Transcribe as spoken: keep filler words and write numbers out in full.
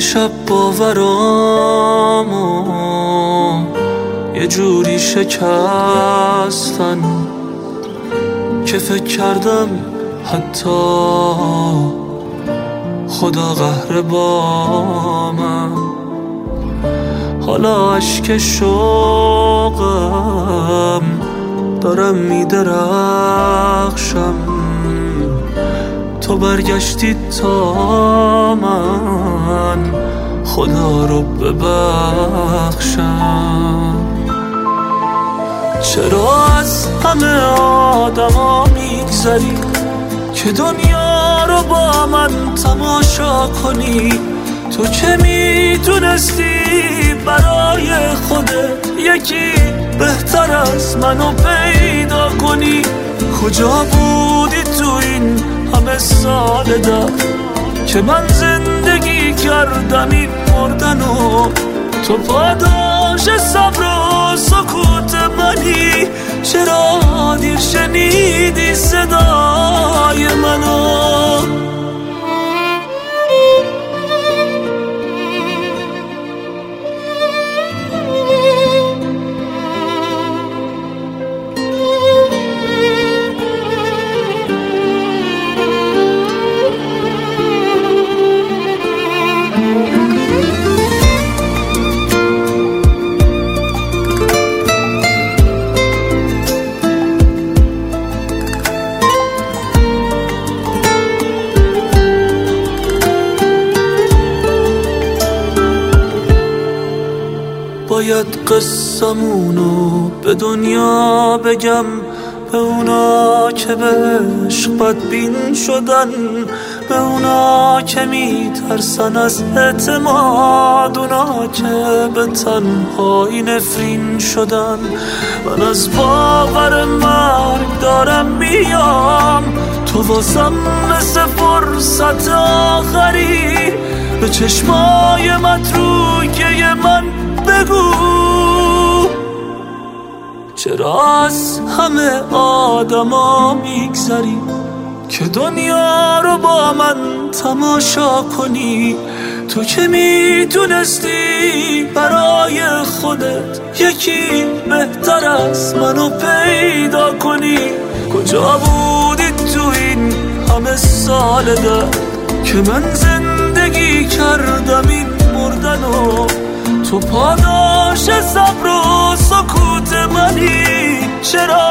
شب باورامو یه جوری شکستن که فکر کردم حتی خدا قهر با من. حالا اشک شوقم دارم میدرخشم، تو برگشتی تا من خدا رو ببخشم. چرا از همه آدما میگذری که دنیا رو با من تماشا کنی؟ تو که میتونستی برای خودت یکی بهتر از منو پیدا کنی. کجا بودی تو این همه سال در که من زندگی کردم این مردنو؟ تو پاداش صبر و سکوت منی، چرا دیر شنیدی صدای منو؟ باید قصمونو به دنیا بگم، به اونا که به عشق بدبین شدن، به اونا که میترسن از اعتماد، اونا که به تنهایی نفرین شدن. من از باور مرگ دارم میام، تو واسم مثل فرصت آخری. به چشمای متروکه من بگو چرا از همه آدما میگذری که دنیا رو با من تماشا کنی؟ تو که میتونستی برای خودت یکی بهتر از منو پیدا کنی. کجا بودی تو این همه سال در که من زندگی کردم این مردنو؟ تو پاداش صبر و سکوت منی، چرا